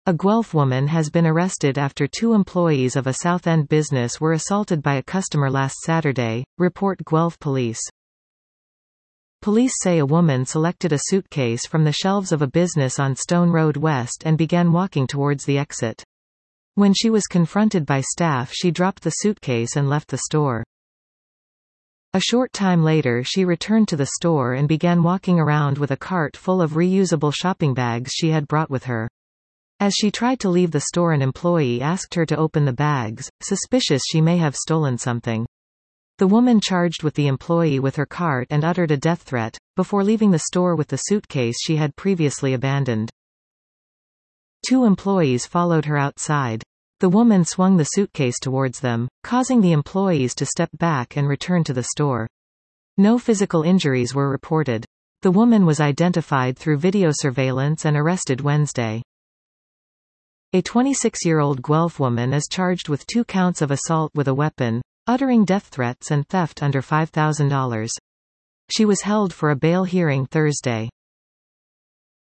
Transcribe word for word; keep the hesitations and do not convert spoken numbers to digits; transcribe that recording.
A Guelph woman has been arrested after two employees of a Southend business were assaulted by a customer last Saturday, report Guelph police. Police say a woman selected a suitcase from the shelves of a business on Stone Road West and began walking towards the exit. When she was confronted by staff, she dropped the suitcase and left the store. A short time later, she returned to the store and began walking around with a cart full of reusable shopping bags she had brought with her. As she tried to leave the store, an employee asked her to open the bags, suspicious she may have stolen something. The woman charged with the employee with her cart and uttered a death threat, before leaving the store with the suitcase she had previously abandoned. Two employees followed her outside. The woman swung the suitcase towards them, causing the employees to step back and return to the store. No physical injuries were reported. The woman was identified through video surveillance and arrested Wednesday. A twenty-six-year-old Guelph woman is charged with two counts of assault with a weapon, uttering death threats and theft under five thousand dollars. She was held for a bail hearing Thursday.